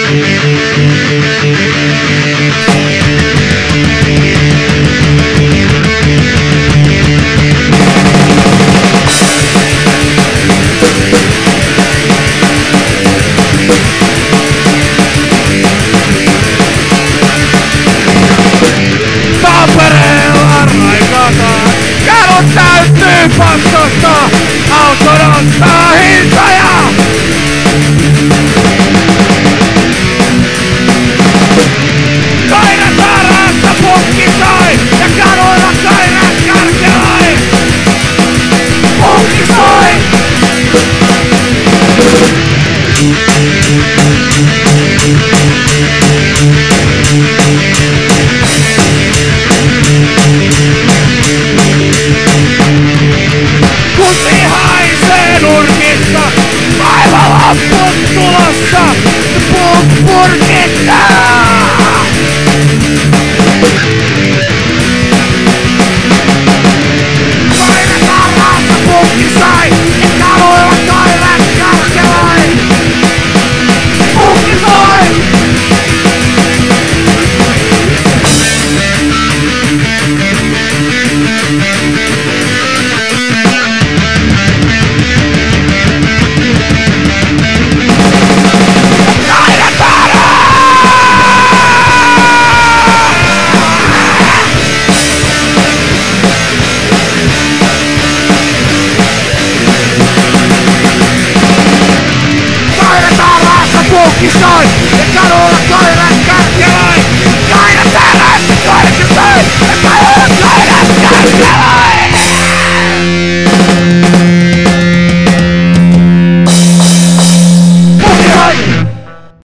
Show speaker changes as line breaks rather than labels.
Tampereella raikataan, kellot täyttyy paskasta, auto nostaa hintoja. Koirat harrasta punkki soi, ja kaduilla koirat karkeloi. Punkki soi! Kusi haisee nurkista, maailman loppuun tulossa, purkittaa! Koirat harrasta punkki sai, ja kaduilla koirat karkeloi. Punkki soi! Punkki soi, ja kadulla